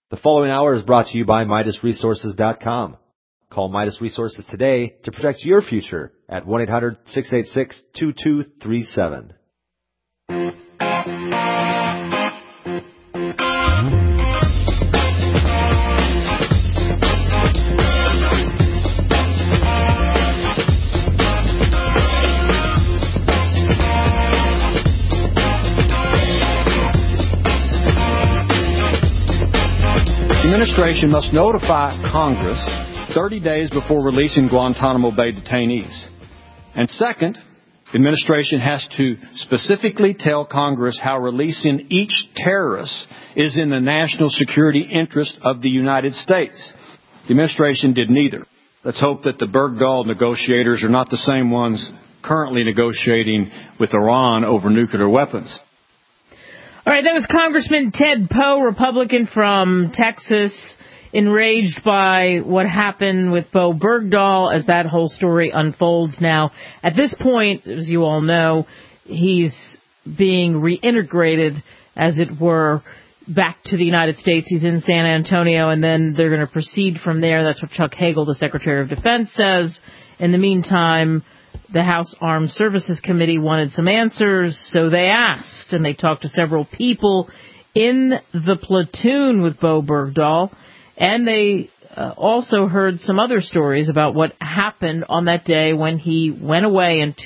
The following hour is brought to you by MidasResources.com. Call Midas Resources today to protect your future at 1-800-686-2237. The administration must notify Congress 30 days before releasing Guantanamo Bay detainees. And second, the administration has to specifically tell Congress how releasing each terrorist is in the national security interest of the United States. The administration did neither. Let's hope that the Bergdahl negotiators are not the same ones currently negotiating with Iran over nuclear weapons. All right, that was Congressman Ted Poe, Republican from Texas, enraged by what happened with Bo Bergdahl as that whole story unfolds now. At this point, as you all know, he's being reintegrated, as it were, back to the United States. He's in San Antonio, and then they're going to proceed from there. That's what Chuck Hagel, the Secretary of Defense, says. In the meantime, the House Armed Services Committee wanted some answers, so they asked, and they talked to several people in the platoon with Bo Bergdahl, and they also heard some other stories about what happened on that day when he went away in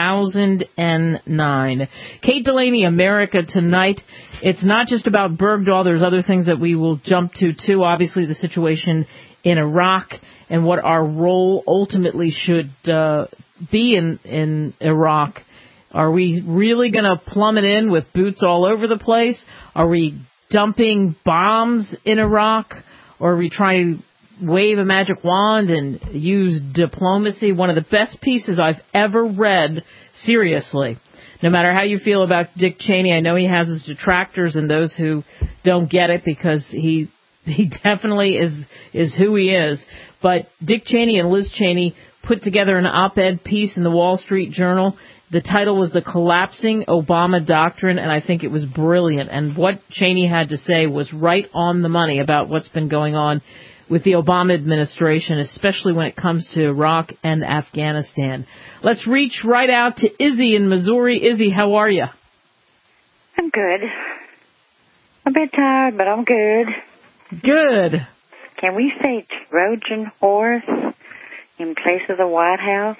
2009. Kate Delaney, America Tonight. It's not just about Bergdahl. There's other things that we will jump to, too. Obviously, the situation in Iraq and what our role ultimately should be in Iraq. Are we really going to plummet in with boots all over the place? Are we dumping bombs in Iraq? Or are we trying to wave a magic wand and use diplomacy? One of the best pieces I've ever read, seriously. No matter how you feel about Dick Cheney, I know he has his detractors and those who don't get it because he definitely is who he is. But Dick Cheney and Liz Cheney put together an op-ed piece in the Wall Street Journal. The title was The Collapsing Obama Doctrine, and I think it was brilliant. And what Cheney had to say was right on the money about what's been going on with the Obama administration, especially when it comes to Iraq and Afghanistan. Let's reach right out to Izzy in Missouri. Izzy, how are you? I'm good. A bit tired, but I'm good. Good. Can we say Trojan horse in place of the White House?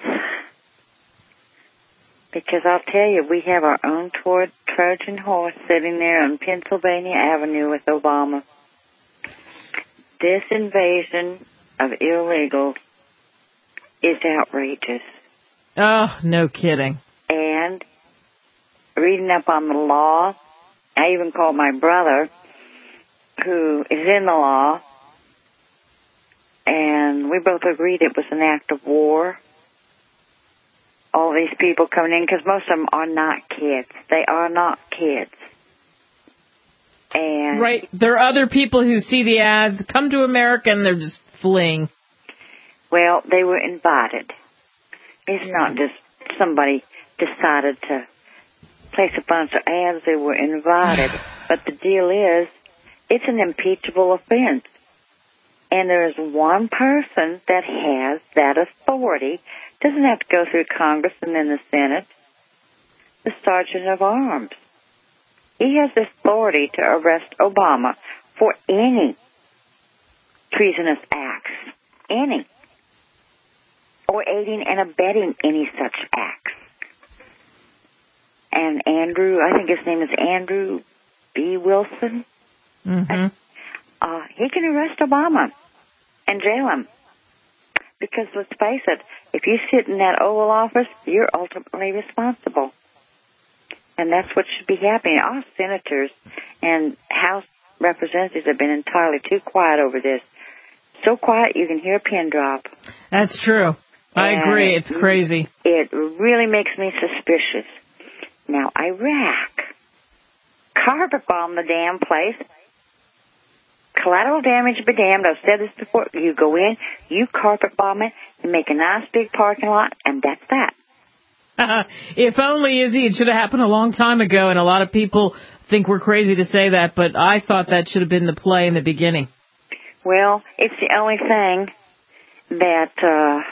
Because I'll tell you, we have our own Trojan horse sitting there on Pennsylvania Avenue with Obama. This invasion of illegals is outrageous. Oh, no kidding. And reading up on the law, I even called my brother, who is in the law, and we both agreed it was an act of war. All these people coming in, because most of them are not kids. They are not kids. And right. There are other people who see the ads, come to America, and they're just fleeing. Well, they were invited. It's not just somebody decided to place a bunch of ads. They were invited. But the deal is, it's an impeachable offense. And there is one person that has that authority. Doesn't have to go through Congress and then the Senate. The Sergeant of Arms. He has the authority to arrest Obama for any treasonous acts. Any. Or aiding and abetting any such acts. And Andrew, I think his name is Andrew B. Wilson. Mm-hmm. He can arrest Obama and jail him. Because let's face it, if you sit in that Oval Office, you're ultimately responsible. And that's what should be happening. Our senators and House representatives have been entirely too quiet over this. So quiet you can hear a pin drop. That's true. I agree. It's crazy. It really makes me suspicious. Now, Iraq. Carpet bomb the damn place. Collateral damage be damned. I've said this before. You go in, you carpet bomb it, you make a nice big parking lot, and that's that. If only, Izzy, it should have happened a long time ago, and a lot of people think we're crazy to say that, but I thought that should have been the play in the beginning. Well, it's the only thing that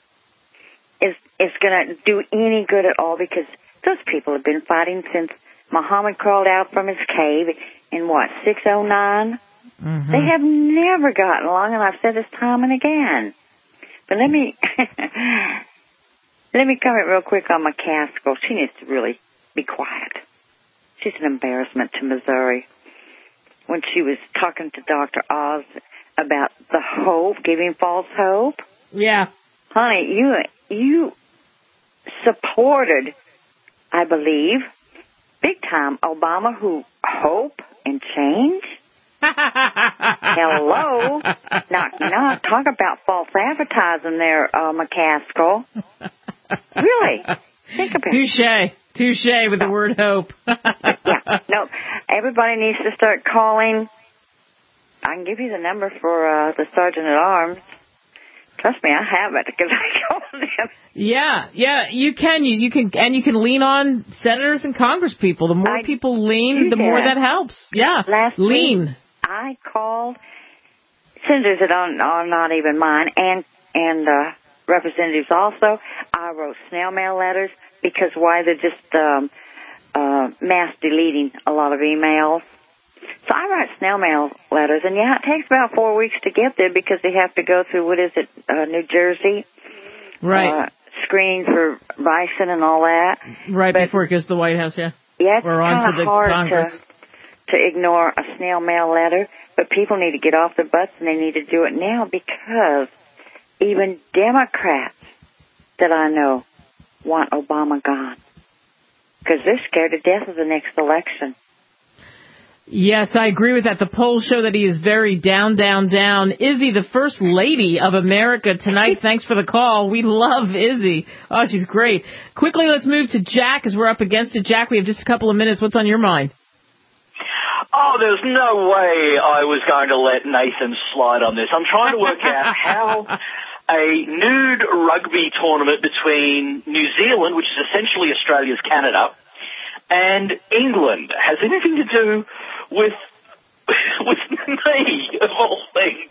is going to do any good at all, because those people have been fighting since Muhammad crawled out from his cave in, 609? Mm-hmm. They have never gotten along, and I've said this time and again. But let me comment real quick on McCaskill. She needs to really be quiet. She's an embarrassment to Missouri. When she was talking to Dr. Oz about the hope, giving false hope. Yeah. Honey, you supported, I believe, big time Obama, who hope and change. Hello. Now, talk about false advertising there, McCaskill. Really? Think about it. Touche with the word hope. Yeah. No, everybody needs to start calling. I can give you the number for the Sergeant at Arms. Trust me, I have it because I called him. Yeah, you can. You can lean on senators and Congress people. The more people lean, the more that helps. Yeah, last lean. Week, I called senators that are not even mine, and representatives also. I wrote snail mail letters because why they're just mass deleting a lot of emails. So I write snail mail letters, and it takes about 4 weeks to get there because they have to go through, New Jersey? Right. Screening for bison and all that. Right, before it goes to the White House, yeah. Yeah, it's kind of hard to ignore a snail mail letter, but people need to get off their butts, and they need to do it now because even Democrats that I know want Obama gone because they're scared to death of the next election. Yes, I agree with that. The polls show that he is very down. Izzy, the First Lady of America tonight. Thanks for the call. We love Izzy. Oh, she's great. Quickly, let's move to Jack as we're up against it. Jack, we have just a couple of minutes. What's on your mind? Oh, there's no way I was going to let Nathan slide on this. I'm trying to work out how a nude rugby tournament between New Zealand, which is essentially Australia's Canada, and England has anything to do with me, of all things.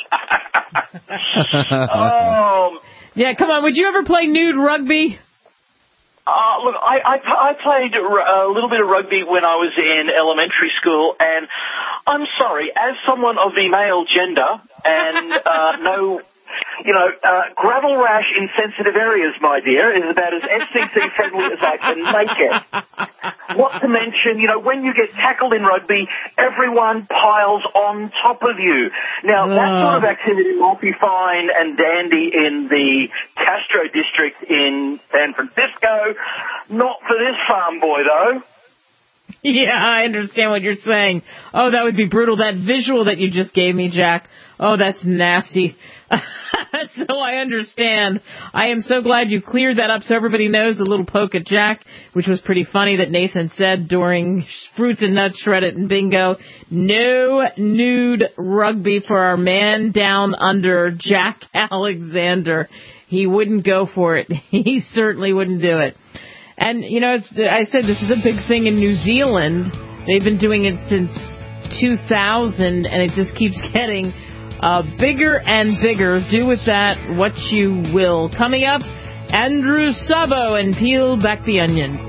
Yeah, come on. Would you ever play nude rugby? Look, I played a little bit of rugby when I was in elementary school, and I'm sorry, as someone of the male gender and gravel rash in sensitive areas, my dear, is about as FCC friendly as I can make it. What to mention, when you get tackled in rugby, everyone piles on top of you. Now, that sort of activity might be fine and dandy in the Castro district in San Francisco. Not for this farm boy, though. Yeah, I understand what you're saying. Oh, that would be brutal. That visual that you just gave me, Jack. Oh, that's nasty. So I understand. I am so glad you cleared that up so everybody knows the little poke at Jack, which was pretty funny that Nathan said during Fruits and Nuts Shred It and Bingo. No nude rugby for our man down under, Jack Alexander. He wouldn't go for it. He certainly wouldn't do it. And, as I said, this is a big thing in New Zealand. They've been doing it since 2000, and it just keeps getting bigger and bigger. Do with that what you will. Coming up, Andrew Sabo and Peel Back the Onion.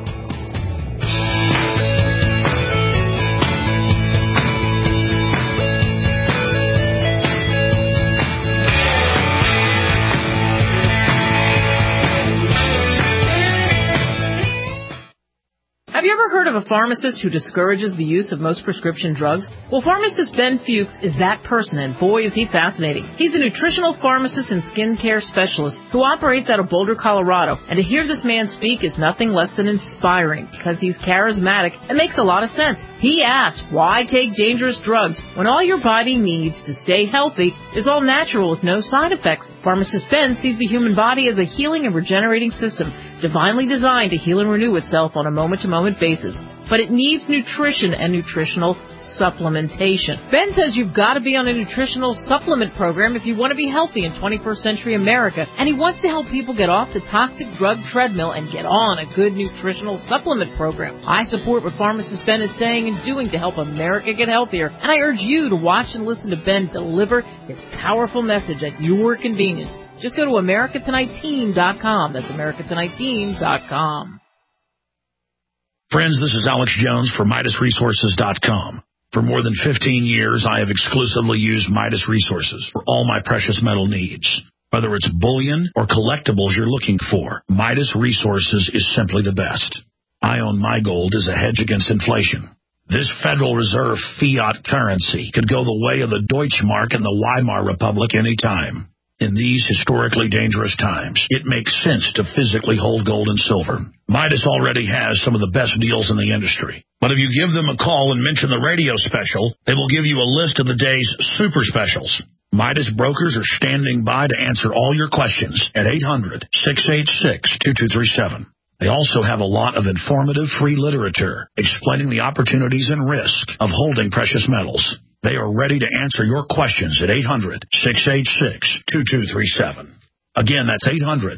Have you ever heard of a pharmacist who discourages the use of most prescription drugs? Well, pharmacist Ben Fuchs is that person, and boy, is he fascinating. He's a nutritional pharmacist and skincare specialist who operates out of Boulder, Colorado. And to hear this man speak is nothing less than inspiring because he's charismatic and makes a lot of sense. He asks, why take dangerous drugs when all your body needs to stay healthy is all natural with no side effects? Pharmacist Ben sees the human body as a healing and regenerating system, divinely designed to heal and renew itself on a moment-to-moment basis. but it needs nutrition and nutritional supplementation. Ben says you've got to be on a nutritional supplement program if you want to be healthy in 21st century America, and he wants to help people get off the toxic drug treadmill and get on a good nutritional supplement program. I support what pharmacist Ben is saying and doing to help America get healthier, and I urge you to watch and listen to Ben deliver his powerful message at your convenience. Just go to AmericaTonightTeam.com. That's AmericaTonightTeam.com. Friends, this is Alex Jones for MidasResources.com. For more than 15 years, I have exclusively used Midas Resources for all my precious metal needs. Whether it's bullion or collectibles you're looking for, Midas Resources is simply the best. I own my gold as a hedge against inflation. This Federal Reserve fiat currency could go the way of the Deutschmark and the Weimar Republic any time. In these historically dangerous times, it makes sense to physically hold gold and silver. Midas already has some of the best deals in the industry. But if you give them a call and mention the radio special, they will give you a list of the day's super specials. Midas brokers are standing by to answer all your questions at 800-686-2237. They also have a lot of informative free literature explaining the opportunities and risk of holding precious metals. They are ready to answer your questions at 800-686-2237. Again, that's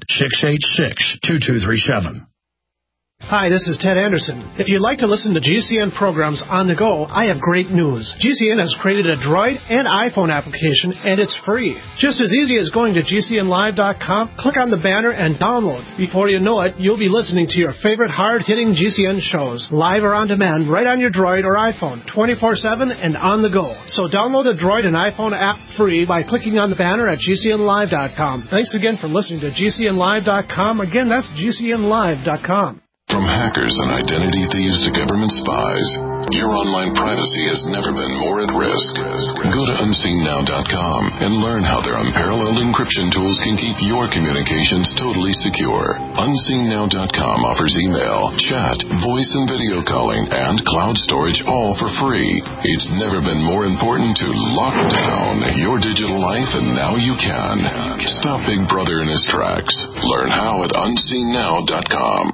800-686-2237. Hi, this is Ted Anderson. If you'd like to listen to GCN programs on the go, I have great news. GCN has created a Droid and iPhone application, and it's free. Just as easy as going to GCNlive.com, click on the banner, and download. Before you know it, you'll be listening to your favorite hard-hitting GCN shows, live or on demand, right on your Droid or iPhone, 24/7 and on the go. So download the Droid and iPhone app free by clicking on the banner at GCNlive.com. Thanks again for listening to GCNlive.com. Again, that's GCNlive.com. From hackers and identity thieves to government spies, your online privacy has never been more at risk. Go to UnseenNow.com and learn how their unparalleled encryption tools can keep your communications totally secure. UnseenNow.com offers email, chat, voice and video calling, and cloud storage all for free. It's never been more important to lock down your digital life, and now you can. Stop Big Brother in his tracks. Learn how at UnseenNow.com.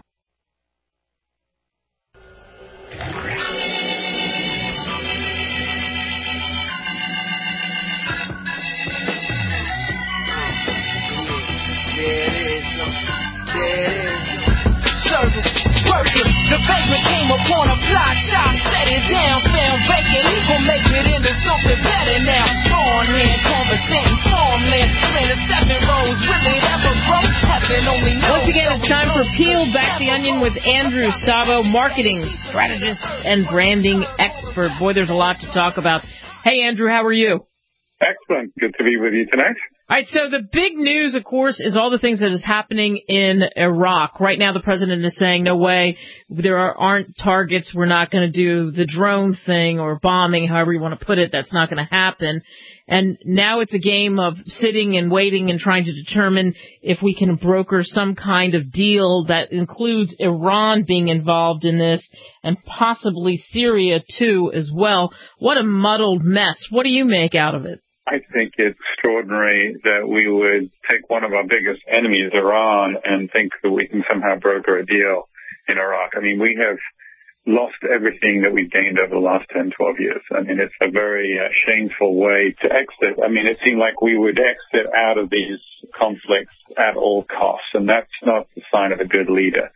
The basement came upon a block shop, set it down, found vacant. We'll make it into something better now. Born hand, conversating farmland, planting 7 rows. Will it ever grow? Heaven only knows. Once again, it's time for Peel Back the Onion with Andrew Sabo, marketing strategist and branding expert. Boy, there's a lot to talk about. Hey, Andrew, how are you? Excellent. Good to be with you tonight. All right, so the big news, of course, is all the things that is happening in Iraq. Right now, the president is saying, no way, there aren't targets. We're not going to do the drone thing or bombing, however you want to put it. That's not going to happen. And now it's a game of sitting and waiting and trying to determine if we can broker some kind of deal that includes Iran being involved in this and possibly Syria, too, as well. What a muddled mess. What do you make out of it? I think it's extraordinary that we would take one of our biggest enemies, Iran, and think that we can somehow broker a deal in Iraq. I mean, we have lost everything that we've gained over the last 10, 12 years. I mean, it's a very shameful way to exit. I mean, it seemed like we would exit out of these conflicts at all costs, and that's not the sign of a good leader.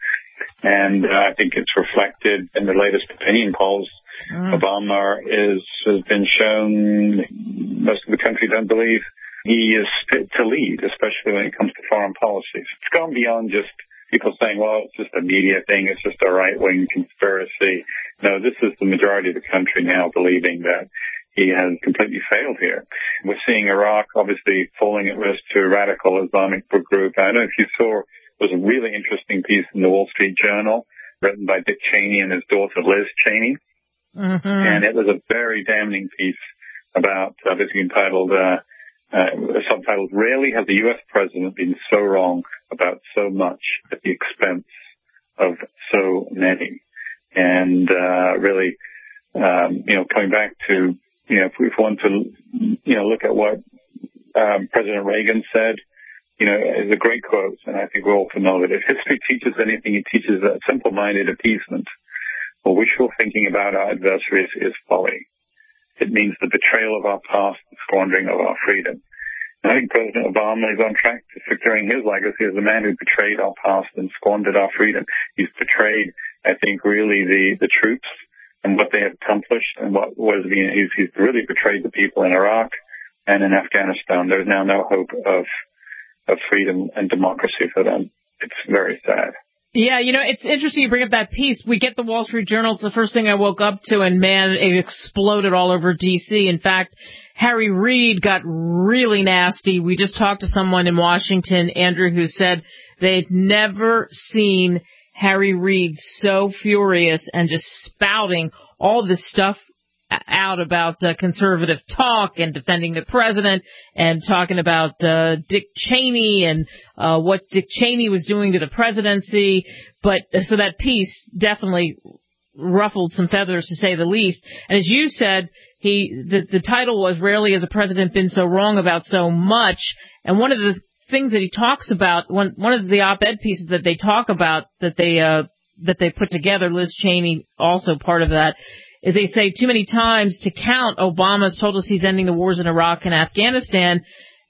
And I think it's reflected in the latest opinion polls. Obama has been shown, most of the country don't believe he is fit to lead, especially when it comes to foreign policies. It's gone beyond just people saying, well, it's just a media thing, it's just a right-wing conspiracy. No, this is the majority of the country now believing that he has completely failed here. We're seeing Iraq obviously falling at risk to a radical Islamic group. I don't know if you saw, it was a really interesting piece in the Wall Street Journal written by Dick Cheney and his daughter Liz Cheney. And it was a very damning piece about, obviously entitled, subtitled, Rarely has the U.S. president been so wrong about so much at the expense of so many. And really, coming back to, if we want to, look at what President Reagan said, is a great quote, and I think we're all familiar with it. If history teaches anything, it teaches a simple-minded appeasement. or wishful thinking about our adversaries is folly. It means the betrayal of our past, the squandering of our freedom. And I think President Obama is on track to securing his legacy as the man who betrayed our past and squandered our freedom. He's betrayed, I think, really the troops and what they have accomplished, and he's really betrayed the people in Iraq and in Afghanistan. There's now no hope of freedom and democracy for them. It's very sad. Yeah, it's interesting you bring up that piece. We get the Wall Street Journal. It's the first thing I woke up to, and man, it exploded all over D.C. In fact, Harry Reid got really nasty. We just talked to someone in Washington, Andrew, who said they'd never seen Harry Reid so furious and just spouting all this stuff out about conservative talk and defending the president and talking about Dick Cheney and what Dick Cheney was doing to the presidency. But so that piece definitely ruffled some feathers, to say the least. And as you said, the title was "Rarely Has a President Been So Wrong About So Much." And one of the things that he talks about, one of the op-ed pieces that they talk about that they put together, Liz Cheney also part of that, is they say too many times to count, Obama's told us he's ending the wars in Iraq and Afghanistan,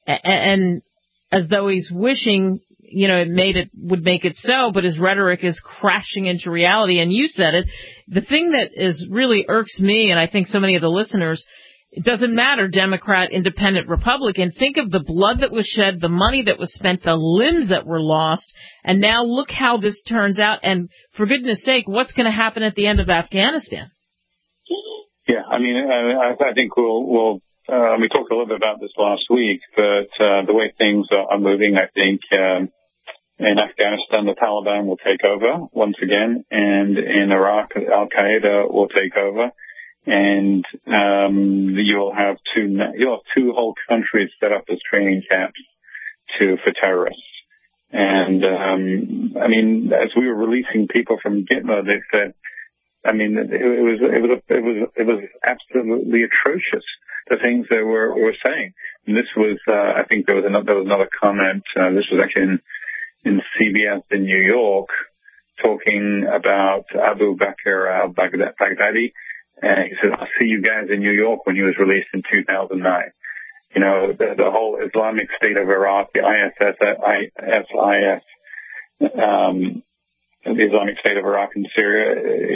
and as though he's wishing, it would make it so, but his rhetoric is crashing into reality. And you said it. The thing that is really irks me, and I think so many of the listeners, it doesn't matter, Democrat, Independent, Republican. Think of the blood that was shed, the money that was spent, the limbs that were lost, and now look how this turns out. And for goodness sake, what's going to happen at the end of Afghanistan? Yeah, I think we talked a little bit about this last week, but the way things are moving, I think in Afghanistan the Taliban will take over once again, and in Iraq Al-Qaeda will take over, and you'll have two whole countries set up as training camps for terrorists. And as we were releasing people from Gitmo, they said, it was absolutely atrocious, the things they were saying. And this was, I think there was another comment. This was actually in CBS in New York, talking about Abu Bakr al-Baghdadi. And he said, "I'll see you guys in New York," when he was released in 2009. The whole Islamic State of Iraq, the ISIS, the Islamic State of Iraq and Syria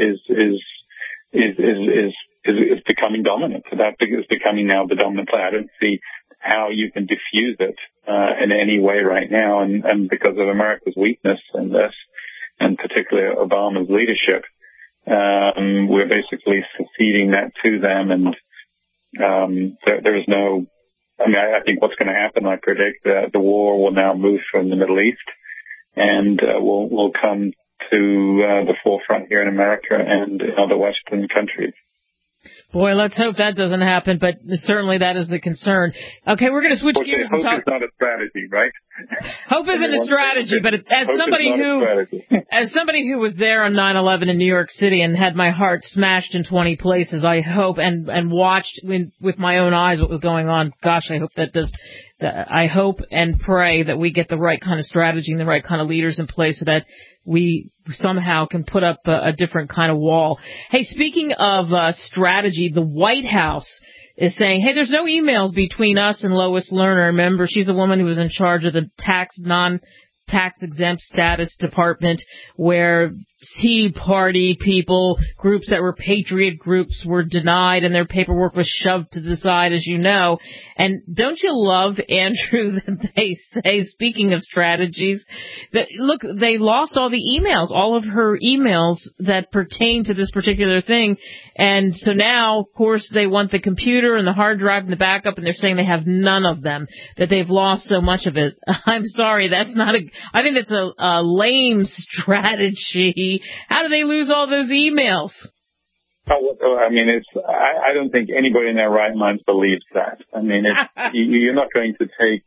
is becoming dominant. That is becoming now the dominant player. I don't see how you can diffuse it in any way right now, and because of America's weakness in this, and particularly Obama's leadership, we're basically ceding that to them, and there is no. I think what's going to happen, I predict that the war will now move from the Middle East and will come to the forefront here in America and in other Western countries. Boy, let's hope that doesn't happen, but certainly that is the concern. Okay, we're going to switch gears and talk. Hope is not a strategy, right? Hope isn't a strategy, but as somebody who was there on 9/11 in New York City and had my heart smashed in 20 places, I hope and watched with my own eyes what was going on. Gosh, I hope that does. I hope and pray that we get the right kind of strategy and the right kind of leaders in place so that we somehow can put up a different kind of wall. Hey, speaking of strategy, the White House is saying, hey, there's no emails between us and Lois Lerner. Remember, she's the woman who was in charge of the non-tax-exempt status department, where Tea Party people, groups that were patriot groups, were denied and their paperwork was shoved to the side, as you know. And don't you love, Andrew, that they say, speaking of strategies, that, look, they lost all the emails, all of her emails that pertain to this particular thing. And so now, of course, they want the computer and the hard drive and the backup, and they're saying they have none of them, that they've lost so much of it. I'm sorry, that's not I think it's a lame strategy. How do they lose all those emails? I don't think anybody in their right mind believes that. You're not going to take,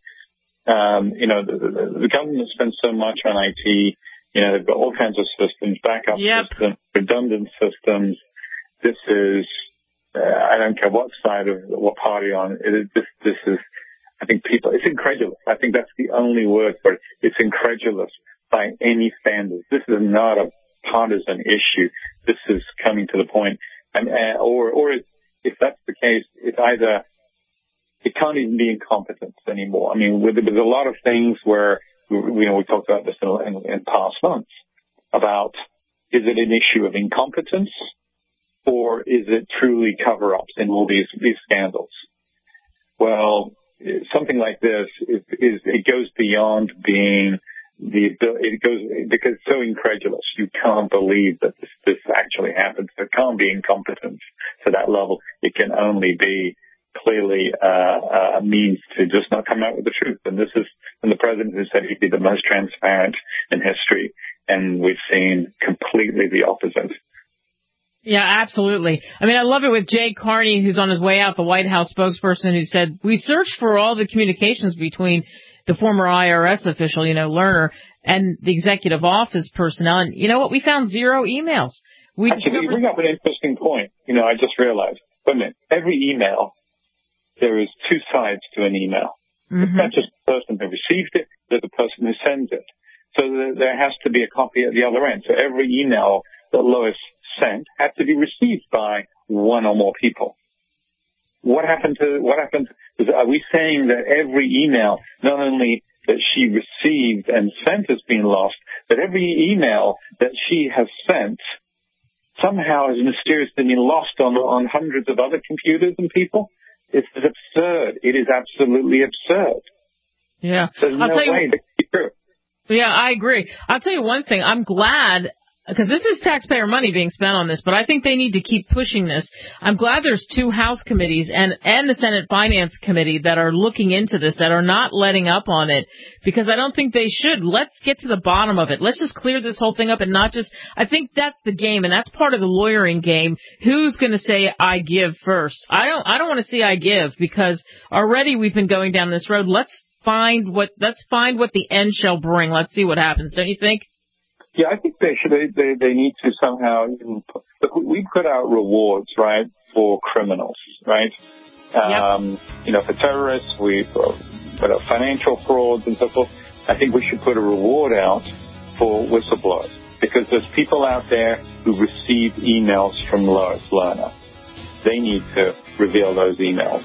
the government spends so much on IT. They've got all kinds of systems, backup systems, redundant systems. This is, I don't care what side of what party on. This is, I think it's incredulous. I think that's the only word for it. It's incredulous by any standards. This is not a partisan issue. This is coming to the point, or if that's the case, it's either it can't even be incompetence anymore. I mean, there's a lot of things where we talked about this in past months about, is it an issue of incompetence or is it truly cover-ups in all these scandals? Well, something like this it goes beyond being because it's so incredulous. You can't believe that this actually happens. It can't be incompetence to that level. It can only be clearly a means to just not come out with the truth. And this is from the president who said he'd be the most transparent in history, and we've seen completely the opposite. Yeah, absolutely. I mean, I love it with Jay Carney, who's on his way out, the White House spokesperson, who said, we searched for all the communications between the former IRS official, Lerner, and the executive office personnel. And you know what? We found 0 emails. Actually, you bring up an interesting point. I just realized, wait a minute, every email, there is 2 sides to an email. Mm-hmm. It's not just the person who received it, there's the person who sends it. So there has to be a copy at the other end. So every email that Lois sent had to be received by one or more people. What happened? Are we saying that every email, not only that she received and sent has been lost, but every email that she has sent somehow has mysteriously been lost on hundreds of other computers and people? It's absurd. It is absolutely absurd. Yeah. There's no way that could be true. Yeah, I agree. I'll tell you one thing. I'm glad, because this is taxpayer money being spent on this, but I think they need to keep pushing this. I'm glad there's 2 House committees and the Senate Finance Committee that are looking into this, that are not letting up on it, because I don't think they should. Let's get to the bottom of it. Let's just clear this whole thing up and not just, I think that's the game, and that's part of the lawyering game. Who's going to say I give first? I don't want to see I give, because already we've been going down this road. Let's find what the end shall bring. Let's see what happens. Don't you think? Yeah, I think they should. They need to somehow. Look, we put out rewards, right, for criminals, right? Yep. For terrorists, we put out financial frauds and so forth. I think we should put a reward out for whistleblowers, because there's people out there who receive emails from Lois Lerner. They need to reveal those emails.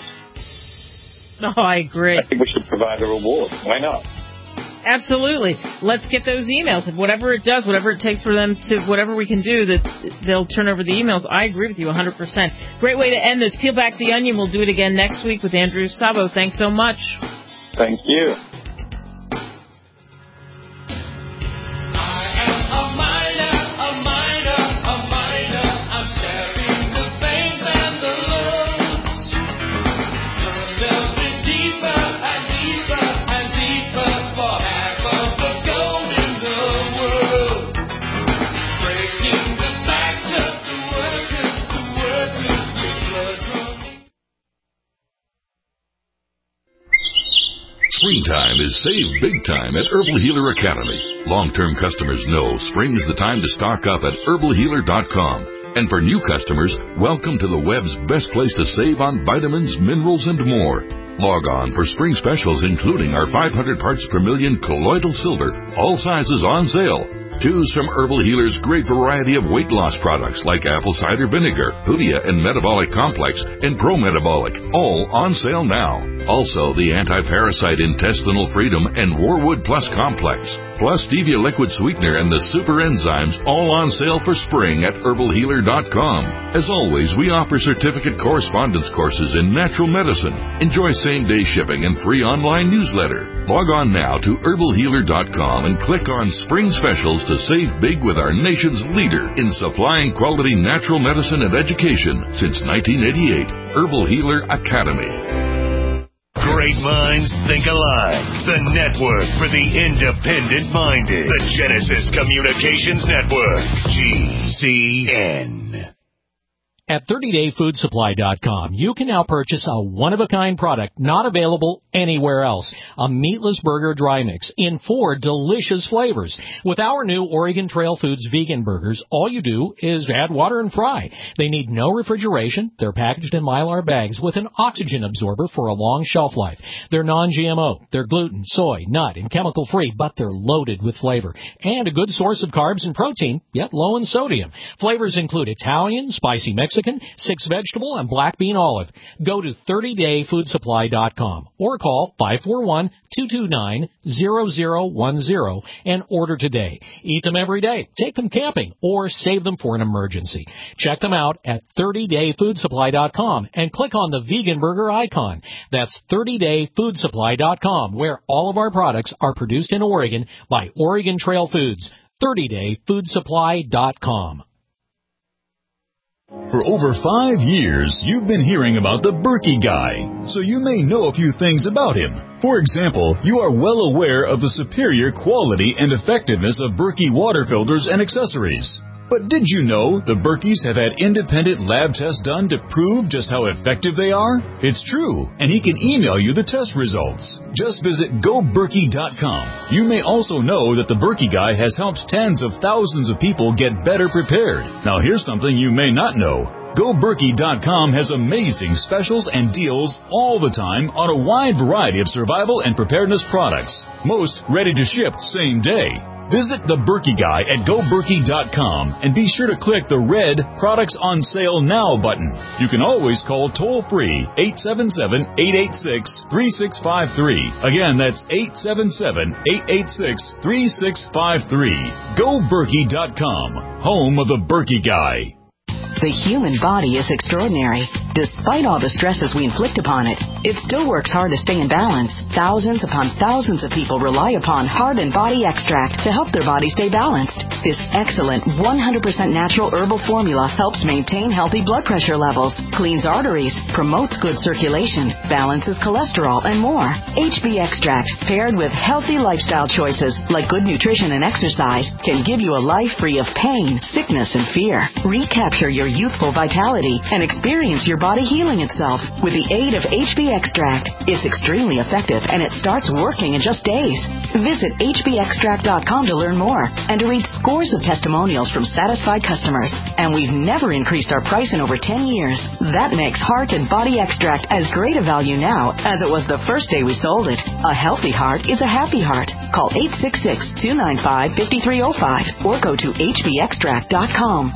No, I agree. I think we should provide a reward. Why not? Absolutely. Let's get those emails. Whatever it does, whatever it takes for them to, whatever we can do, that they'll turn over the emails. I agree with you 100%. Great way to end this. Peel back the onion. We'll do it again next week with Andrew Szabo. Thanks so much. Thank you. Springtime is save big time at Herbal Healer Academy. Long-term customers know spring is the time to stock up at herbalhealer.com. And for new customers, welcome to the web's best place to save on vitamins, minerals, and more. Log on for spring specials, including our 500 parts per million colloidal silver, all sizes on sale. Choose from Herbal Healer's great variety of weight loss products like apple cider vinegar, Hoodia and Metabolic Complex, and Pro-Metabolic, all on sale now. Also, the Anti-Parasite Intestinal Freedom and Warwood Plus Complex, plus Stevia Liquid Sweetener and the Super Enzymes, all on sale for spring at herbalhealer.com. As always, we offer certificate correspondence courses in natural medicine. Enjoy same-day shipping and free online newsletter. Log on now to herbalhealer.com and click on Spring Specials to save big with our nation's leader in supplying quality natural medicine and education since 1988, Herbal Healer Academy. Great minds think alike. The network for the independent-minded. The Genesis Communications Network. GCN. At 30dayfoodsupply.com, you can now purchase a one-of-a-kind product not available anywhere else. A meatless burger dry mix in 4 delicious flavors. With our new Oregon Trail Foods vegan burgers, all you do is add water and fry. They need no refrigeration. They're packaged in Mylar bags with an oxygen absorber for a long shelf life. They're non-GMO. They're gluten, soy, nut, and chemical-free, but they're loaded with flavor. And a good source of carbs and protein, yet low in sodium. Flavors include Italian, spicy Mexican, 6 vegetable, and black bean olive. Go to 30dayfoodsupply.com or call 541-229-0010 and order today. Eat them every day, take them camping, or save them for an emergency. Check them out at 30dayfoodsupply.com and click on the vegan burger icon. That's 30dayfoodsupply.com, where all of our products are produced in Oregon by Oregon Trail Foods. 30dayfoodsupply.com. For over 5 years, you've been hearing about the Berkey Guy, so you may know a few things about him. For example, you are well aware of the superior quality and effectiveness of Berkey water filters and accessories. But did you know the Berkeys have had independent lab tests done to prove just how effective they are? It's true, and he can email you the test results. Just visit GoBerkey.com. You may also know that the Berkey Guy has helped tens of thousands of people get better prepared. Now here's something you may not know. GoBerkey.com has amazing specials and deals all the time on a wide variety of survival and preparedness products. Most ready to ship same day. Visit the Berkey Guy at GoBerkey.com and be sure to click the red Products on Sale Now button. You can always call toll-free 877-886-3653. Again, that's 877-886-3653. GoBerkey.com, home of the Berkey Guy. The human body is extraordinary. Despite all the stresses we inflict upon it, it still works hard to stay in balance. Thousands upon thousands of people rely upon Heart and Body Extract to help their body stay balanced. This excellent 100% natural herbal formula helps maintain healthy blood pressure levels, cleans arteries, promotes good circulation, balances cholesterol, and more. HB Extract, paired with healthy lifestyle choices like good nutrition and exercise, can give you a life free of pain, sickness, and fear. Recapture your youthful vitality and experience your body healing itself with the aid of HB Extract. It's extremely effective and it starts working in just days. Visit hbextract.com to learn more and to read scores of testimonials from satisfied customers. And we've never increased our price in over 10 years. That makes Heart and Body Extract as great a value now as it was the first day we sold it. A healthy heart is a happy heart. Call 866-295-5305 or go to hbextract.com.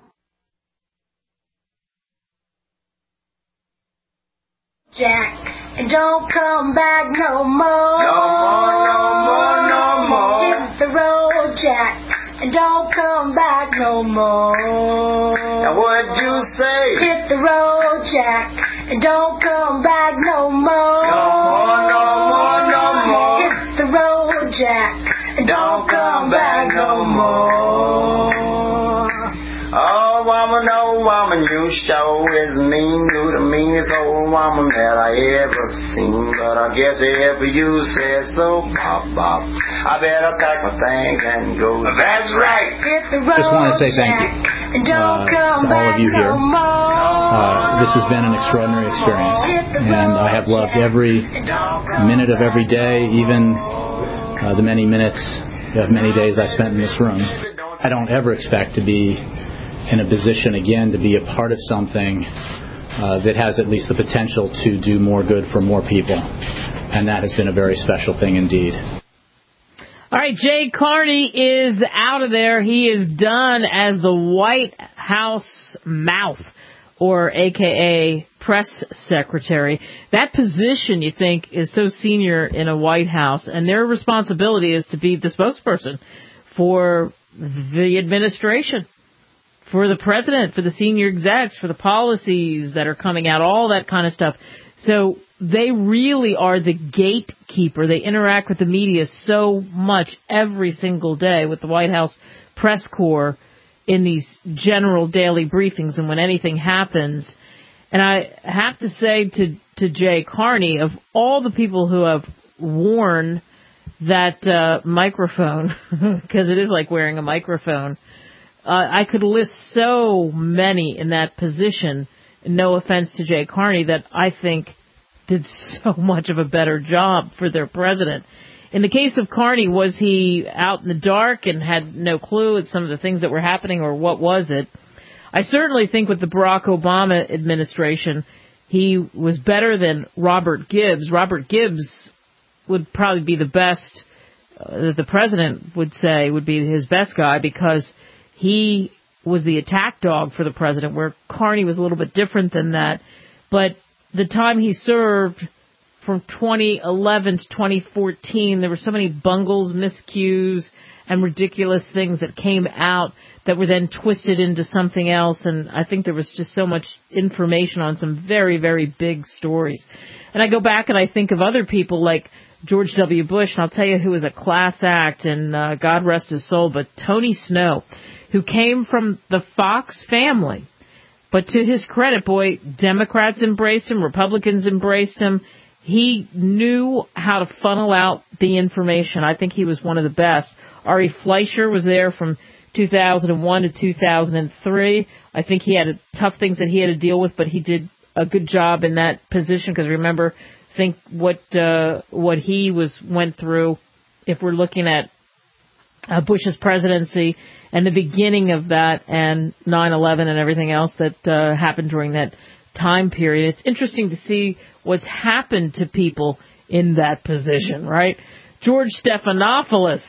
Jack, and don't come back no more. No more, no more, no more. Hit the road, Jack, and don't come back no more. Now what'd you say? Hit the road, Jack, and don't come back no more. No more, no more, no more. Hit the road, Jack, and don't come back no more. Oh, woman, you sure is mean. You the meanest old woman that I ever seen. But I guess if you said so, bop, bop, I better pack my things and go. That's right. Just want to say thank you to all of you here. This has been an extraordinary experience, and I have loved every minute of every day, even the many minutes of many days I spent in this room. I don't ever expect to be in a position again to be a part of something that has at least the potential to do more good for more people. And that has been a very special thing indeed. All right, Jay Carney is out of there. He is done as the White House mouth, or AKA press secretary. That position, you think, is so senior in a White House, and their responsibility is to be the spokesperson for the administration, for the president, for the senior execs, for the policies that are coming out, all that kind of stuff. So they really are the gatekeeper. They interact with the media so much every single day with the White House press corps in these general daily briefings and when anything happens. And I have to say to Jay Carney, of all the people who have worn that microphone, because it is like wearing a microphone, I could list so many in that position, no offense to Jay Carney, that I think did so much of a better job for their president. In the case of Carney, was he out in the dark and had no clue at some of the things that were happening, or what was it? I certainly think with the Barack Obama administration, he was better than Robert Gibbs. Robert Gibbs would probably be the best that the president would say would be his best guy, because he was the attack dog for the president, where Carney was a little bit different than that. But the time he served, from 2011 to 2014, there were so many bungles, miscues, and ridiculous things that came out that were then twisted into something else. And I think there was just so much information on some very, very big stories. And I go back and I think of other people like George W. Bush, and I'll tell you who was a class act, and God rest his soul, but Tony Snow, who came from the Fox family. But to his credit, boy, Democrats embraced him, Republicans embraced him. He knew how to funnel out the information. I think he was one of the best. Ari Fleischer was there from 2001 to 2003. I think he had tough things that he had to deal with, but he did a good job in that position, because remember, think what he went through. If we're looking at Bush's presidency and the beginning of that, and 9/11 and everything else that happened during that time period, it's interesting to see what's happened to people in that position, right? George Stephanopoulos,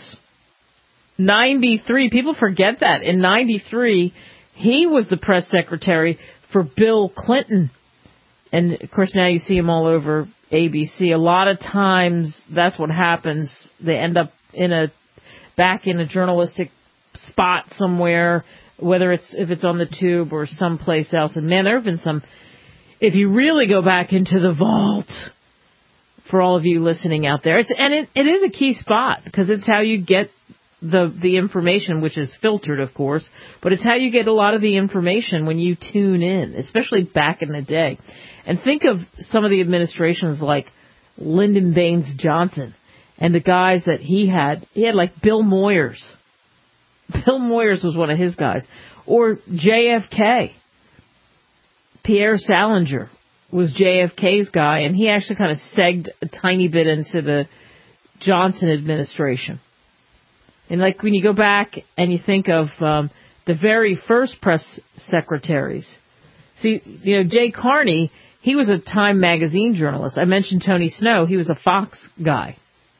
93. People forget that. In 93, he was the press secretary for Bill Clinton. And, of course, now you see him all over ABC. A lot of times that's what happens. They end up back in a journalistic spot somewhere, if it's on the tube or someplace else. And, man, there have been some, if you really go back into the vault, for all of you listening out there, it is a key spot, because it's how you get the information, which is filtered, of course, but it's how you get a lot of the information when you tune in, especially back in the day. And think of some of the administrations like Lyndon Baines Johnson and the guys that he had. He had like Bill Moyers. Bill Moyers was one of his guys. Or JFK. Pierre Salinger was JFK's guy, and he actually kind of segged a tiny bit into the Johnson administration. And like when you go back and you think of the very first press secretaries. See, Jay Carney, he was a Time magazine journalist. I mentioned Tony Snow. He was a Fox guy.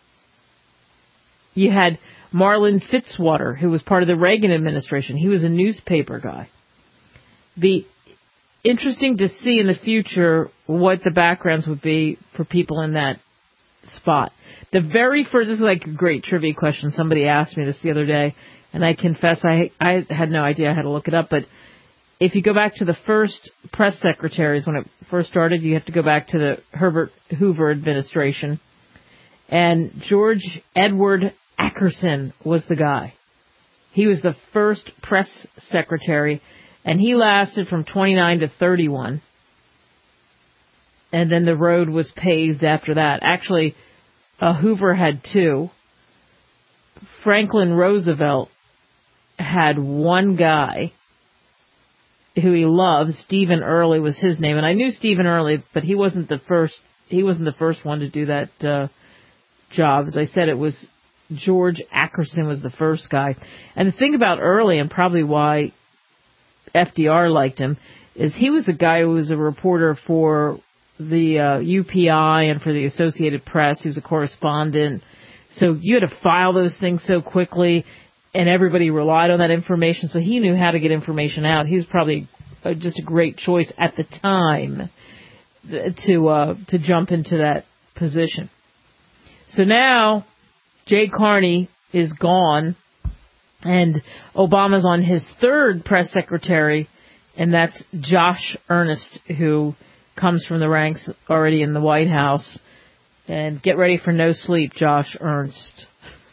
You had Marlin Fitzwater, who was part of the Reagan administration. He was a newspaper guy. Be interesting to see in the future what the backgrounds would be for people in that spot. The very first, this is like a great trivia question. Somebody asked me this the other day, and I confess I had no idea. I had to look it up. But if you go back to the first press secretaries, when it first started, you have to go back to the Herbert Hoover administration. And George Edward Ackerson was the guy. He was the first press secretary, and he lasted from 29 to 31. And then the road was paved after that. Actually, Hoover had two. Franklin Roosevelt had one guy who he loved. Stephen Early was his name, and I knew Stephen Early, but he wasn't the first. He wasn't the first one to do that job. As I said, it was George Ackerson was the first guy. And the thing about Early, and probably why FDR liked him, is he was a guy who was a reporter for the UPI and for the Associated Press. He was a correspondent. So you had to file those things so quickly, and everybody relied on that information. So he knew how to get information out. He was probably just a great choice at the time to jump into that position. So now Jay Carney is gone, and Obama's on his third press secretary, and that's Josh Earnest, who comes from the ranks already in the White House. And get ready for no sleep, Josh Ernst.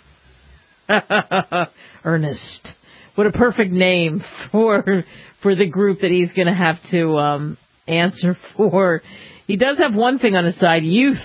Ernest. What a perfect name for the group that he's going to have to answer for. He does have one thing on his side, youth.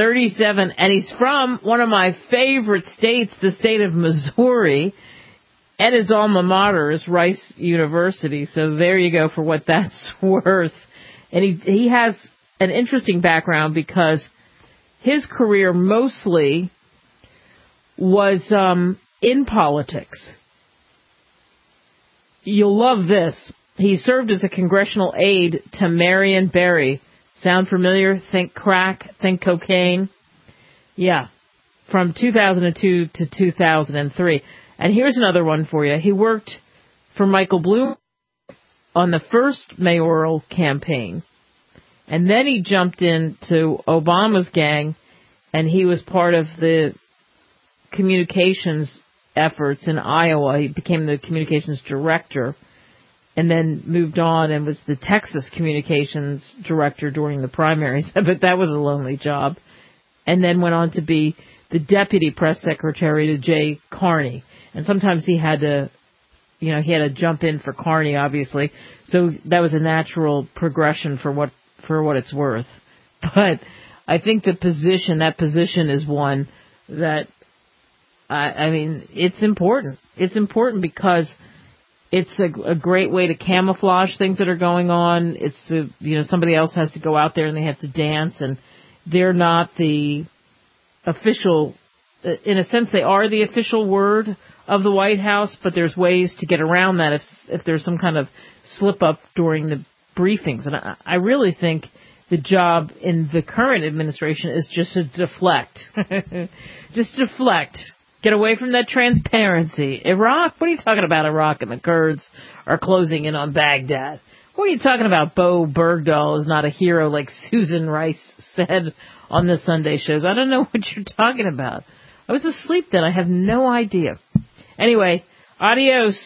37, and he's from one of my favorite states, the state of Missouri. And his alma mater is Rice University, so there you go for what that's worth. And he has an interesting background because his career mostly was in politics. You'll love this. He served as a congressional aide to Marion Barry. Sound familiar? Think crack, think cocaine. Yeah, from 2002 to 2003. And here's another one for you. He worked for Michael Bloomberg on the first mayoral campaign. And then he jumped into Obama's gang, and he was part of the communications efforts in Iowa. He became the communications director and then moved on and was the Texas communications director during the primaries. But that was a lonely job. And then went on to be the deputy press secretary to Jay Carney. And sometimes he had to jump in for Carney, obviously. So that was a natural progression for what it's worth. But I think that position is one that, it's important. It's important because it's a great way to camouflage things that are going on. It's somebody else has to go out there and they have to dance, and they're not the official. In a sense, they are the official word of the White House, but there's ways to get around that if there's some kind of slip up during the briefings. And I really think the job in the current administration is just to deflect. Just deflect. Get away from that transparency. Iraq? What are you talking about, Iraq and the Kurds are closing in on Baghdad? What are you talking about? Bo Bergdahl is not a hero like Susan Rice said on the Sunday shows. I don't know what you're talking about. I was asleep then. I have no idea. Anyway, adios,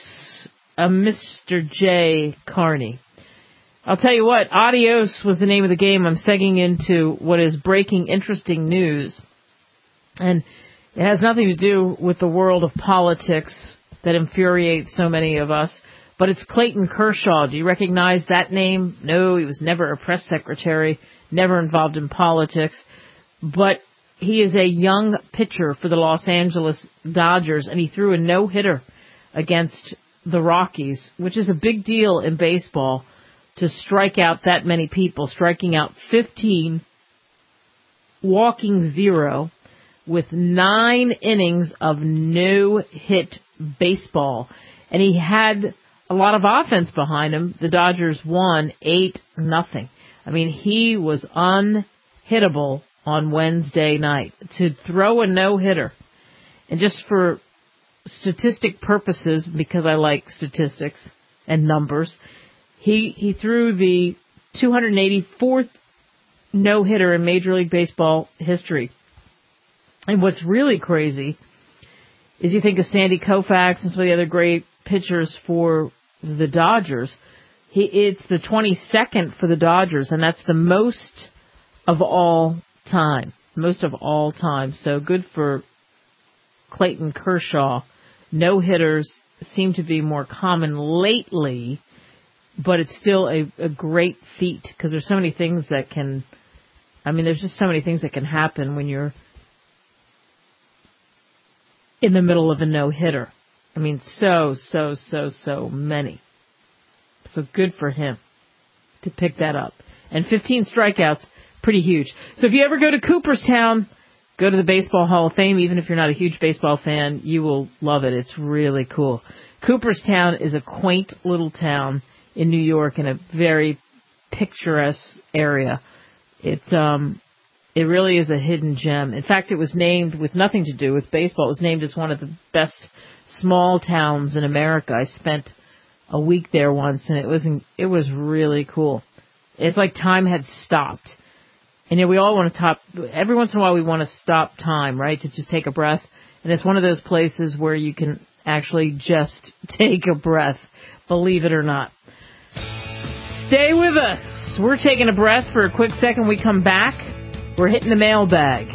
Mr. J. Carney. I'll tell you what, adios was the name of the game. I'm segging into what is breaking interesting news. And it has nothing to do with the world of politics that infuriates so many of us, but it's Clayton Kershaw. Do you recognize that name? No, he was never a press secretary, never involved in politics, but he is a young pitcher for the Los Angeles Dodgers, and he threw a no-hitter against the Rockies, which is a big deal in baseball to strike out that many people, striking out 15, walking 0, with 9 innings of no-hit baseball. And he had a lot of offense behind him. The Dodgers won 8-0. I mean, he was unhittable on Wednesday night to throw a no-hitter. And just for statistic purposes, because I like statistics and numbers, he threw the 284th no-hitter in Major League Baseball history. And what's really crazy is you think of Sandy Koufax and some of the other great pitchers for the Dodgers. It's the 22nd for the Dodgers, and that's the most of all time. Most of all time. So good for Clayton Kershaw. No-hitters seem to be more common lately, but it's still a great feat because there's so many things that can, there's just so many things that can happen when you're in the middle of a no-hitter. So many. So good for him to pick that up. And 15 strikeouts, pretty huge. So if you ever go to Cooperstown, go to the Baseball Hall of Fame. Even if you're not a huge baseball fan, you will love it. It's really cool. Cooperstown is a quaint little town in New York in a very picturesque area. It really is a hidden gem. In fact, it was named with nothing to do with baseball. It was named as one of the best small towns in America. I spent a week there once, and it was really cool. It's like time had stopped. And we all want to every once in a while we want to stop time, right? To just take a breath. And it's one of those places where you can actually just take a breath, believe it or not. Stay with us. We're taking a breath for a quick second. We come back. We're hitting the mailbag.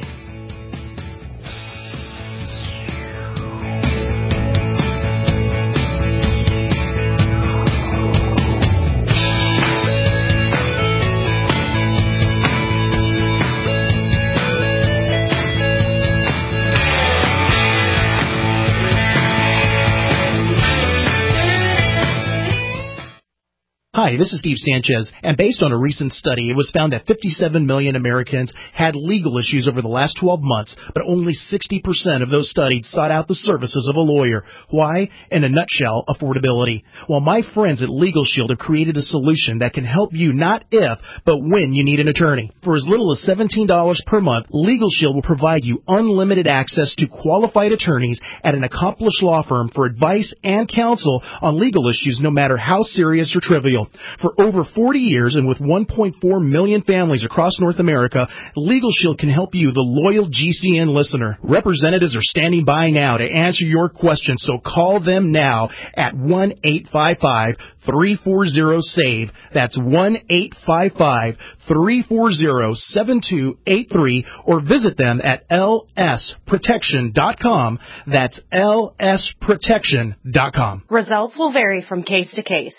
Hi, this is Steve Sanchez, and based on a recent study, it was found that 57 million Americans had legal issues over the last 12 months, but only 60% of those studied sought out the services of a lawyer. Why? In a nutshell, affordability. Well, my friends at Legal Shield have created a solution that can help you not if, but when you need an attorney. For as little as $17 per month, Legal Shield will provide you unlimited access to qualified attorneys at an accomplished law firm for advice and counsel on legal issues, no matter how serious or trivial. For over 40 years and with 1.4 million families across North America, Legal Shield can help you, the loyal GCN listener. Representatives are standing by now to answer your questions, so call them now at 1-855-340-SAVE. That's 1-855-340-7283, or visit them at lsprotection.com. That's lsprotection.com. Results will vary from case to case.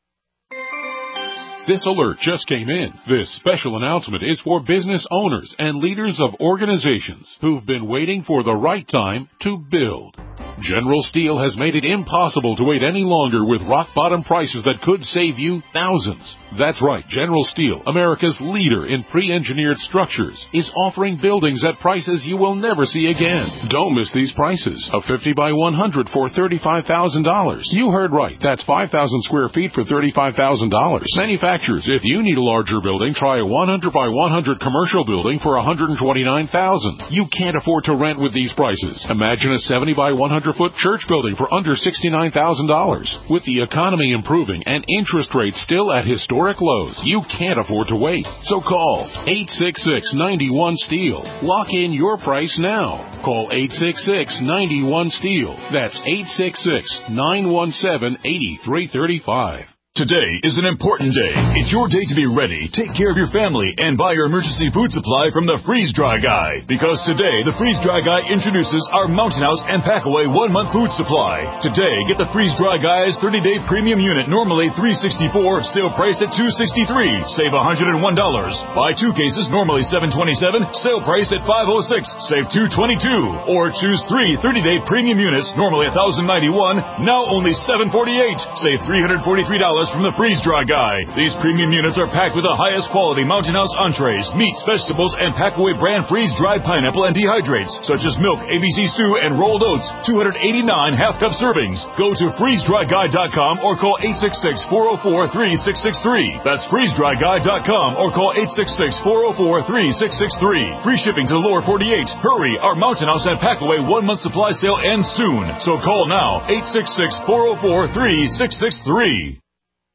This alert just came in. This special announcement is for business owners and leaders of organizations who've been waiting for the right time to build. General Steel has made it impossible to wait any longer with rock-bottom prices that could save you thousands. That's right, General Steel, America's leader in pre-engineered structures, is offering buildings at prices you will never see again. Don't miss these prices. A 50 by 100 for $35,000. You heard right. That's 5,000 square feet for $35,000. Manufacturers, if you need a larger building, try a 100 by 100 commercial building for $129,000. You can't afford to rent with these prices. Imagine a 70 by 100-foot church building for under $69,000. With the economy improving and interest rates still at historic lows, you can't afford to wait. So call 866-91-STEEL. Lock in your price now. Call 866-91-STEEL. That's 866-917-8335. Today is an important day. It's your day to be ready, take care of your family, and buy your emergency food supply from the Freeze Dry Guy. Because today, the Freeze Dry Guy introduces our Mountain House and Packaway 1-month food supply. Today, get the Freeze Dry Guy's 30-day premium unit, normally $364, sale priced at $263. Save $101. Buy 2 cases, normally $727, sale priced at $506. Save $222. Or choose 3 30-day premium units, normally $1,091, now only $748. Save $343 from the Freeze Dry Guy. These premium units are packed with the highest quality Mountain House entrees, meats, vegetables, and Packaway brand freeze-dried pineapple and dehydrates, such as milk, ABC stew, and rolled oats. 289 half-cup servings. Go to freezedryguy.com or call 866-404-3663. That's freezedryguy.com or call 866-404-3663. Free shipping to the lower 48. Hurry, our Mountain House and Packaway 1-month supply sale ends soon. So call now, 866-404-3663.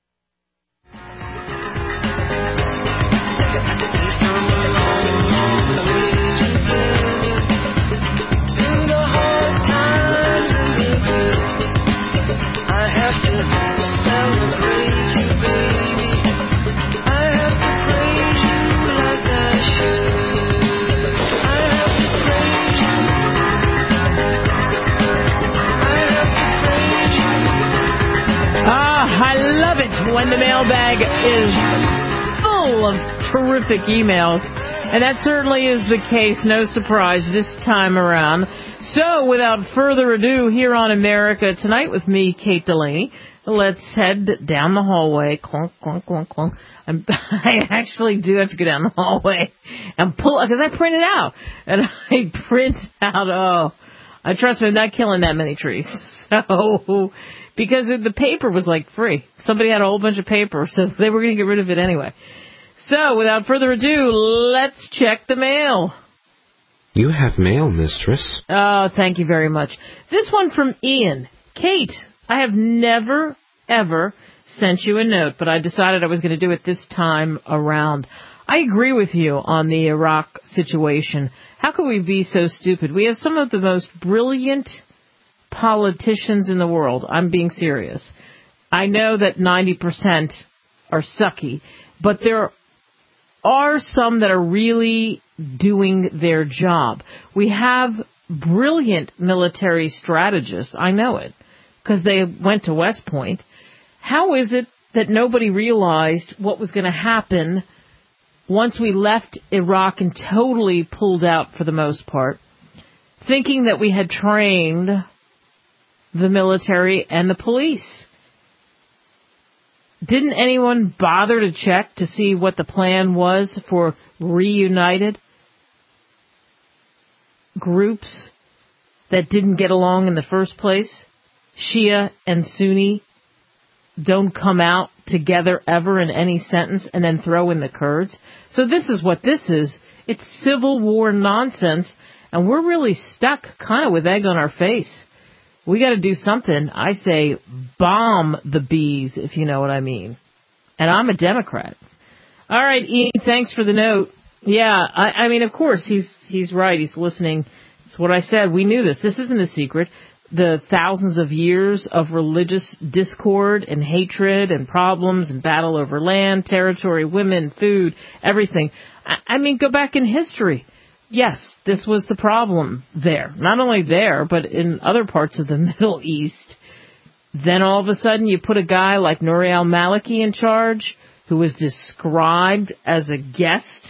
When the mailbag is full of terrific emails. And that certainly is the case. No surprise this time around. So, without further ado, here on America Tonight with me, Kate Delaney, let's head down the hallway. Clunk, clunk, clunk, clunk. I actually do have to go down the hallway and pull, because I print it out. And I print out, trust me, I'm not killing that many trees. So, because the paper was like free. Somebody had a whole bunch of paper, so they were going to get rid of it anyway. So, without further ado, let's check the mail. You have mail, mistress. Oh, thank you very much. This one from Ian. Kate, I have never, ever sent you a note, but I decided I was going to do it this time around. I agree with you on the Iraq situation. How could we be so stupid? We have some of the most brilliant politicians in the world. I'm being serious. I know that 90% are sucky, but there are some that are really doing their job. We have brilliant military strategists. I know it, because they went to West Point. How is it that nobody realized what was going to happen once we left Iraq and totally pulled out for the most part, thinking that we had trained the military and the police? Didn't anyone bother to check to see what the plan was for reunited groups that didn't get along in the first place? Shia and Sunni don't come out together ever in any sentence and then throw in the Kurds. So this is what this is. It's civil war nonsense, and we're really stuck kind of with egg on our face. We got to do something. I say bomb the bees, if you know what I mean. And I'm a Democrat. All right, Ian, thanks for the note. Yeah, I mean, of course, he's right. He's listening. It's what I said. We knew this. This isn't a secret. The thousands of years of religious discord and hatred and problems and battle over land, territory, women, food, everything. I mean, go back in history. Yes, this was the problem there. Not only there, but in other parts of the Middle East. Then all of a sudden you put a guy like Nouri al-Maliki in charge, who was described as a guest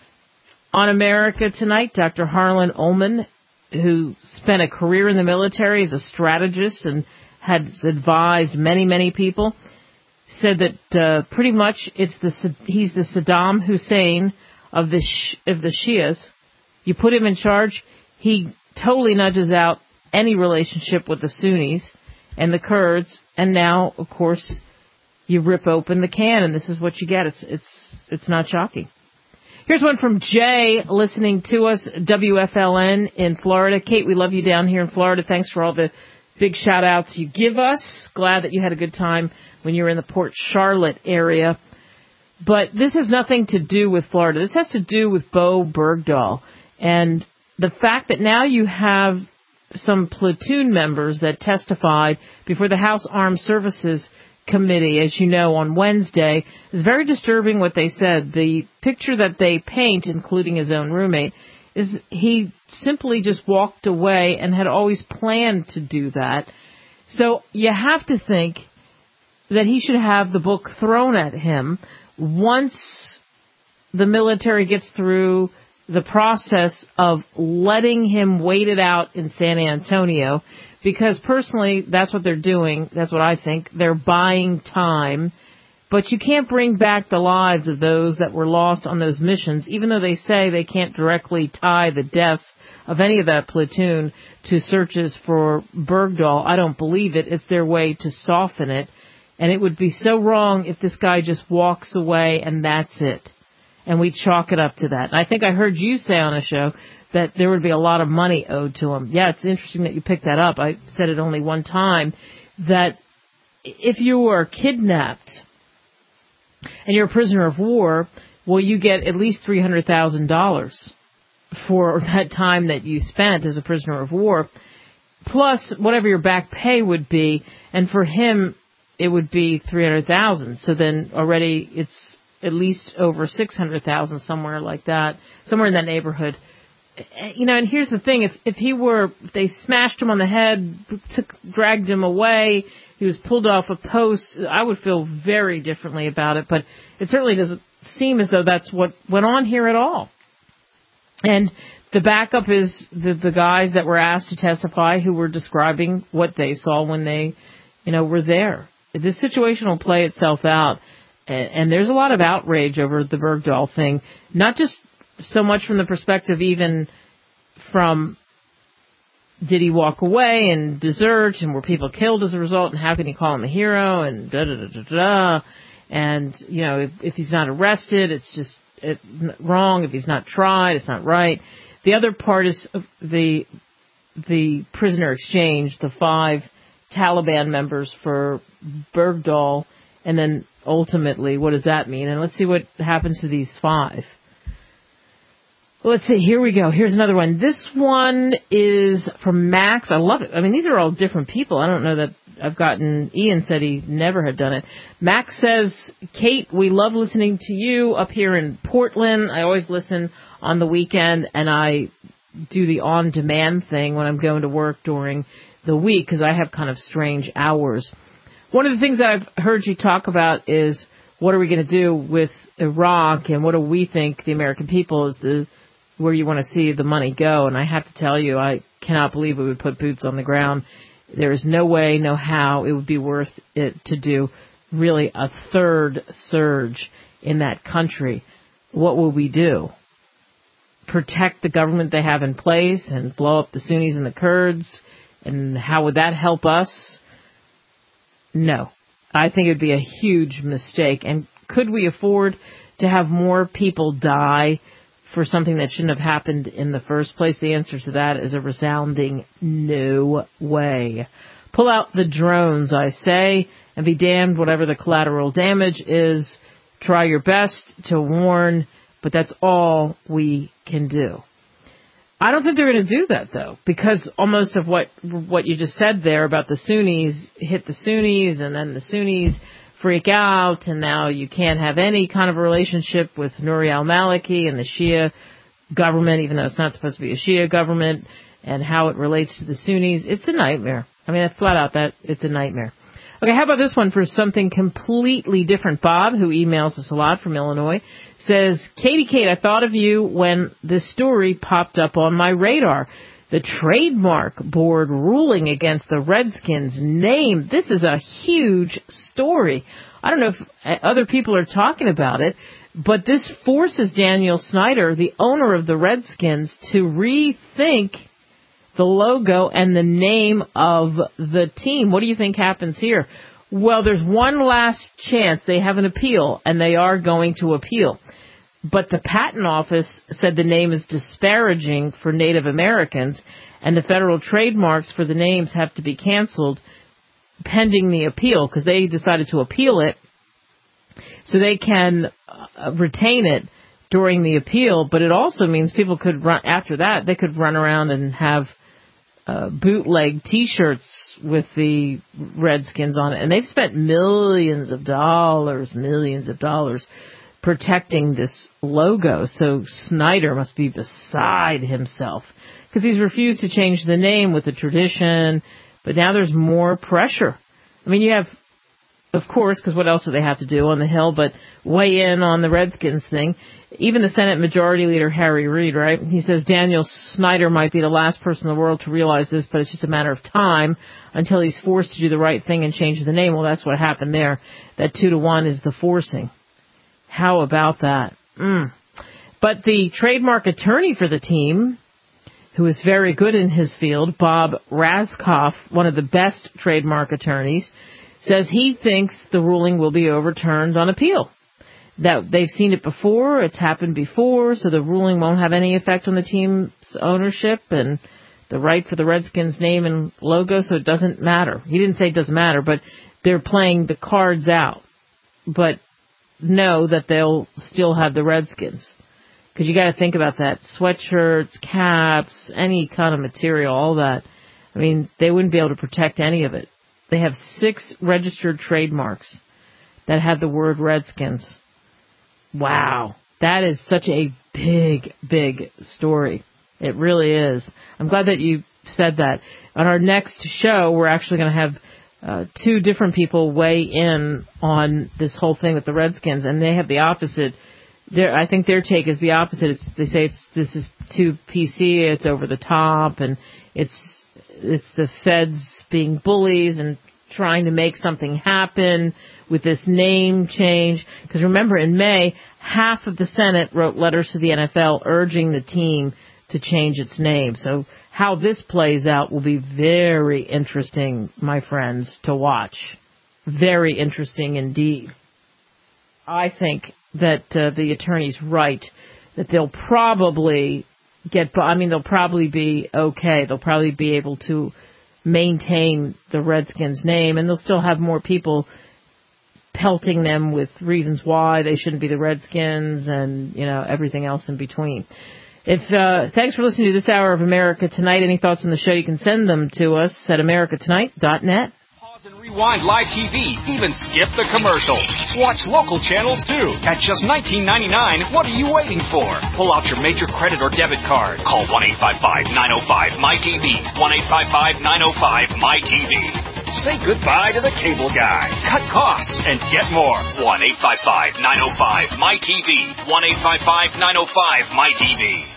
on America Tonight. Dr. Harlan Ullman, who spent a career in the military as a strategist and has advised many, many people, said that pretty much he's the Saddam Hussein of the Shias. You put him in charge, he totally nudges out any relationship with the Sunnis and the Kurds, and now, of course, you rip open the can, and this is what you get. It's not shocking. Here's one from Jay, listening to us, WFLN in Florida. Kate, we love you down here in Florida. Thanks for all the big shout-outs you give us. Glad that you had a good time when you were in the Port Charlotte area. But this has nothing to do with Florida. This has to do with Bo Bergdahl. And the fact that now you have some platoon members that testified before the House Armed Services Committee, as you know, on Wednesday, is very disturbing what they said. The picture that they paint, including his own roommate, is he simply just walked away and had always planned to do that. So you have to think that he should have the book thrown at him once the military gets through the process of letting him wait it out in San Antonio, because personally, that's what they're doing. That's what I think. They're buying time. But you can't bring back the lives of those that were lost on those missions, even though they say they can't directly tie the deaths of any of that platoon to searches for Bergdahl. I don't believe it. It's their way to soften it. And it would be so wrong if this guy just walks away and that's it. And we chalk it up to that. And I think I heard you say on a show that there would be a lot of money owed to him. Yeah, it's interesting that you picked that up. I said it only one time, that if you were kidnapped and you're a prisoner of war, well, you get at least $300,000 for that time that you spent as a prisoner of war, plus whatever your back pay would be. And for him, it would be $300,000. So then already it's at least over $600,000, somewhere like that, somewhere in that neighborhood. You know, and here's the thing: if they smashed him on the head, dragged him away, he was pulled off a post, I would feel very differently about it. But it certainly doesn't seem as though that's what went on here at all. And the backup is the guys that were asked to testify, who were describing what they saw when they, were there. This situation will play itself out. And there's a lot of outrage over the Bergdahl thing, not just so much from the perspective even from did he walk away and desert and were people killed as a result and how can you call him a hero and da-da-da-da-da. And, if he's not arrested, it's just wrong. If he's not tried, it's not right. The other part is the prisoner exchange, the 5 Taliban members for Bergdahl, and then ultimately, what does that mean? And let's see what happens to these 5. Let's see. Here we go. Here's another one. This one is from Max. I love it. I mean, these are all different people. I don't know that I've gotten... Ian said he never had done it. Max says, Kate, we love listening to you up here in Portland. I always listen on the weekend, and I do the on-demand thing when I'm going to work during the week because I have kind of strange hours. One of the things that I've heard you talk about is what are we going to do with Iraq and what do we think the American people is where you want to see the money go. And I have to tell you, I cannot believe we would put boots on the ground. There is no way, no how it would be worth it to do really a third surge in that country, what will we do? Protect the government they have in place and blow up the Sunnis and the Kurds? And how would that help us? No. I think it would be a huge mistake. And could we afford to have more people die for something that shouldn't have happened in the first place? The answer to that is a resounding no way. Pull out the drones, I say, and be damned whatever the collateral damage is. Try your best to warn, but that's all we can do. I don't think they're going to do that, though, because almost of what you just said there about the Sunnis hit the Sunnis, and then the Sunnis freak out, and now you can't have any kind of relationship with Nouri al-Maliki and the Shia government, even though it's not supposed to be a Shia government, and how it relates to the Sunnis. It's a nightmare. I mean, flat out, that it's a nightmare. Okay, how about this one for something completely different? Bob, who emails us a lot from Illinois, says, Katie Kate, I thought of you when this story popped up on my radar. The trademark board ruling against the Redskins name. This is a huge story. I don't know if other people are talking about it, but this forces Daniel Snyder, the owner of the Redskins, to rethink the logo and the name of the team. What do you think happens here? Well, there's one last chance. They have an appeal, and they are going to appeal. But the patent office said the name is disparaging for Native Americans, and the federal trademarks for the names have to be canceled pending the appeal, because they decided to appeal it so they can retain it during the appeal. But it also means people could run, after that, they could run around and have bootleg T-shirts with the Redskins on it. And they've spent millions of dollars protecting this logo. So Snyder must be beside himself, because he's refused to change the name with the tradition. But now there's more pressure. I mean, you have, of course, because what else do they have to do on the Hill but weigh in on the Redskins thing? Even the Senate Majority Leader, Harry Reid, right? He says Daniel Snyder might be the last person in the world to realize this, but it's just a matter of time until he's forced to do the right thing and change the name. Well, that's what happened there. That 2-1 is the forcing. How about that? But the trademark attorney for the team, who is very good in his field, Bob Raskoff, one of the best trademark attorneys, says he thinks the ruling will be overturned on appeal. That they've seen it before, it's happened before, so the ruling won't have any effect on the team's ownership and the right for the Redskins name and logo, so it doesn't matter. He didn't say it doesn't matter, but they're playing the cards out. But know that they'll still have the Redskins. Because you got to think about that. Sweatshirts, caps, any kind of material, all that. I mean, they wouldn't be able to protect any of it. They have 6 registered trademarks that have the word Redskins. Wow. That is such a big, big story. It really is. I'm glad that you said that. On our next show, we're actually going to have 2 different people weigh in on this whole thing with the Redskins, and they have the opposite. I think their take is the opposite. They say this is too PC, it's over the top, and it's the feds being bullies and trying to make something happen with this name change. Because remember, in May, half of the Senate wrote letters to the NFL urging the team to change its name. So how this plays out will be very interesting, my friends, to watch. Very interesting indeed. I think that the attorney's right, that they'll probably they'll probably be okay. They'll probably be able to maintain the Redskins name, and they'll still have more people pelting them with reasons why they shouldn't be the Redskins and, everything else in between. Thanks for listening to this hour of America Tonight. Any thoughts on the show, you can send them to us at americatonight.net. And rewind live TV, even skip the commercials. Watch local channels too at just $19.99. What are you waiting for? Pull out your major credit or debit card. Call 1-855-905-MyTV. 1-855-905-MyTV. Say goodbye to the cable guy. Cut costs and get more. 1-855-905-MyTV. 1-855-905-MyTV.